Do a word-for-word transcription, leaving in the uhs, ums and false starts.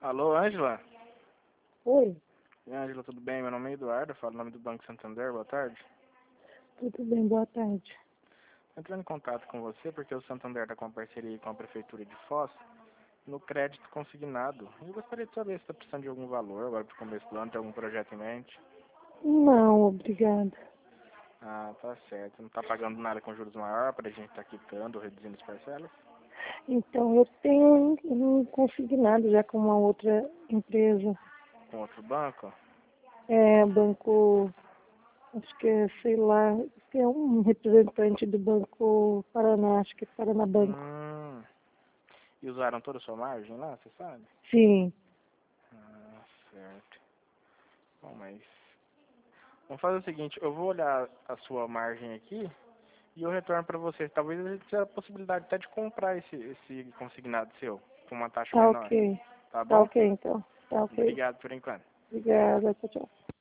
Alô, Ângela? Oi, E Ângela, tudo bem? Meu nome é Eduardo, eu falo em nome do Banco Santander, boa tarde. tudo bem? Boa tarde. Entrando em contato com você porque o Santander está com uma parceria com a Prefeitura de Foz no crédito consignado. Eu gostaria de saber se está precisando de algum valor agora para o começo do ano, tem algum projeto em mente? Não, obrigada. Ah, tá certo. Não está pagando nada com juros maior para a gente estar quitando, reduzindo as parcelas? Então, eu tenho um consignado já com uma outra empresa. Com outro banco? É, banco, acho que é, sei lá, que é um representante do Banco Paraná, acho que é Paraná Banco. Hum. E usaram toda a sua margem lá, você sabe? Sim, Ah, certo. Bom, mas vamos fazer o seguinte, eu vou olhar a sua margem aqui e eu retorno para você. Talvez a gente tenha a possibilidade até de comprar esse, esse consignado seu com uma taxa tá menor. ok. Tá Tá bom? ok, então. Tá ok. Obrigado por enquanto. Obrigada, tchau, tchau.